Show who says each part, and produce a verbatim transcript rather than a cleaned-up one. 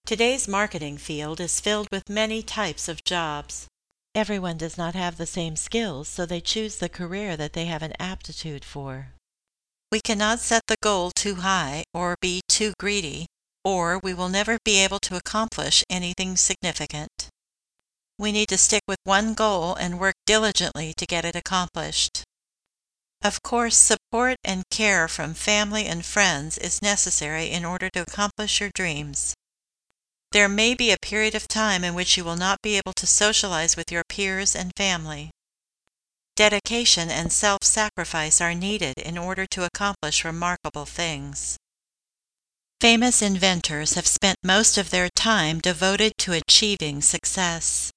Speaker 1: Today's marketing field is filled with many types of jobs. Everyone does not have the same skills, so they choose the career that they have an aptitude for. We cannot set the goal too high or be too greedy, or we will never be able to accomplish anything significant. We need to stick with one goal and work diligently to get it accomplished. Of course, support and care from family and friends is necessary in order to accomplish your dreams. There may be a period of time in which you will not be able to socialize with your peers and family. Dedication and self-sacrifice are needed in order to accomplish remarkable things. Famous inventors have spent most of their time devoted to achieving success.